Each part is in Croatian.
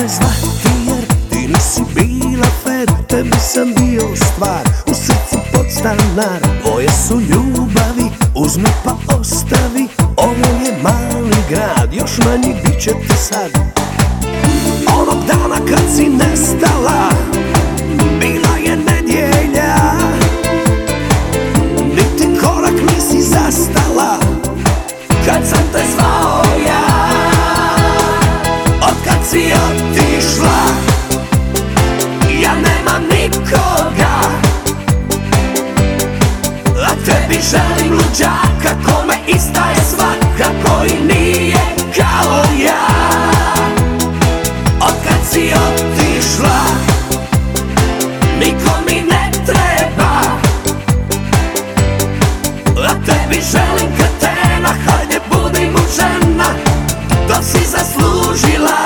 te zvati jer ti nisi bila fer. Tebi sam bio stvar, u srcu podstanar. Tvoje su ljubavi, uzmi pa ostavi. Ovo je mali grad, još manji bit će ti sad. Onog dana kad si nestala, bila je nedjelja. Niti korak nisi zastala kad sam te zvao ja. Otkad si otišla, ja nemam nikoga, a tebi želim luđaka kome ista je svaka, koji nije kao ja. Otkad si otišla, niko mi ne treba, a tebi želim kretena. Hajde budi mu žena, to si zaslužila.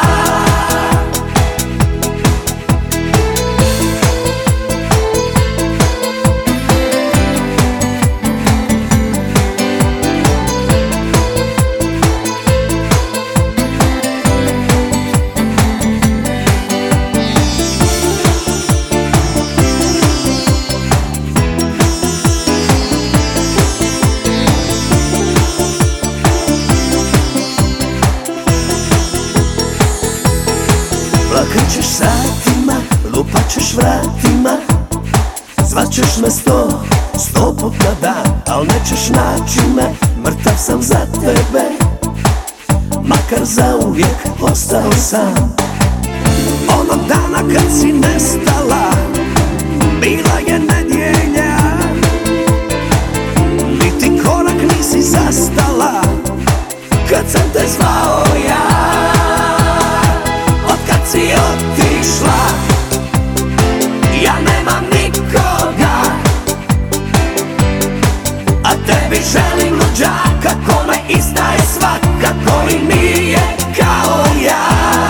Plakat ćeš satima, lupat ćeš vratima, zvaćeš me sto put na dan, al nećeš naći me, mrtav sam za tebe, makar zauvijek ostao sam. Onog dana kad si nestala, bila je nedjelja. Niti korak nisi zastala kad sam te zvao ja. Otkad si otišla, ja nemam nikoga, a tebi želim luđaka kome ista je svaka, koji nije kao ja.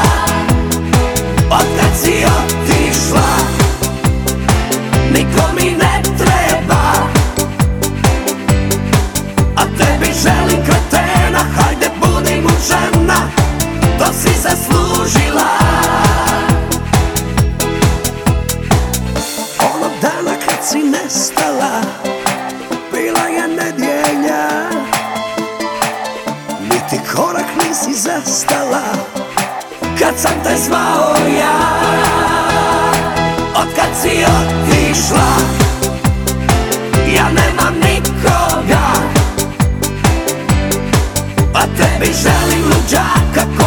Otkad si otišla, niko mi ne treba, a tebi želim kretena. Hajde budi mu žena, to si zaslužila. Onog dana kad si nestala, bila je nedjelja. Niti korak nisi zastala kad sam te zvao ja. Otkad si otišla, ja nemam nikoga, a tebi želim luđaka